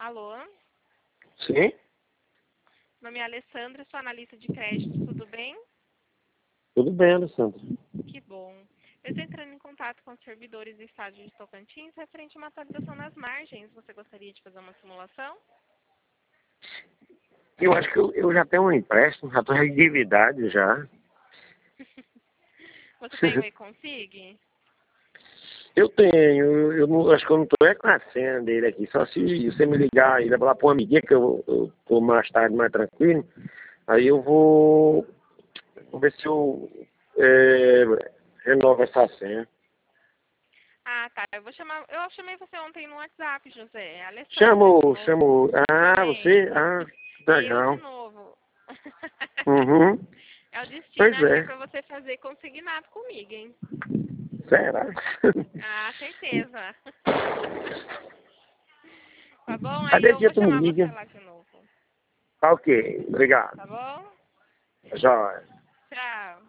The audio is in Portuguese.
Alô? Sim? Meu nome é Alessandra, sou analista de crédito, tudo bem? Tudo bem, Alessandro. Que bom. Eu estou entrando em contato com os servidores do estádio de Tocantins referente a uma atualização nas margens. Você gostaria de fazer uma simulação? Eu acho que eu já tenho um empréstimo, já estou endividado já. Você tem o e-consig? Eu tenho, eu não, acho que eu não estou com a senha dele aqui. Só se você me ligar e levar para uma amiguinha que eu tô mais tarde, mais tranquilo. Aí eu vou ver se eu renovo essa senha. Ah, tá. Eu chamei você ontem no WhatsApp, José. É Alessandra de Chamou. novo. Ah, Chamei. você? Ah, Eu de legal. novo. Uhum. É o destino, Pois acho que é é. pra você fazer consignado comigo, hein? Será? Ah, certeza. Tá bom? Aí Aí desse eu dia vou tu me chamar você liga. lá de novo. Tá ok. Obrigado. Tá bom? Já. Tchau.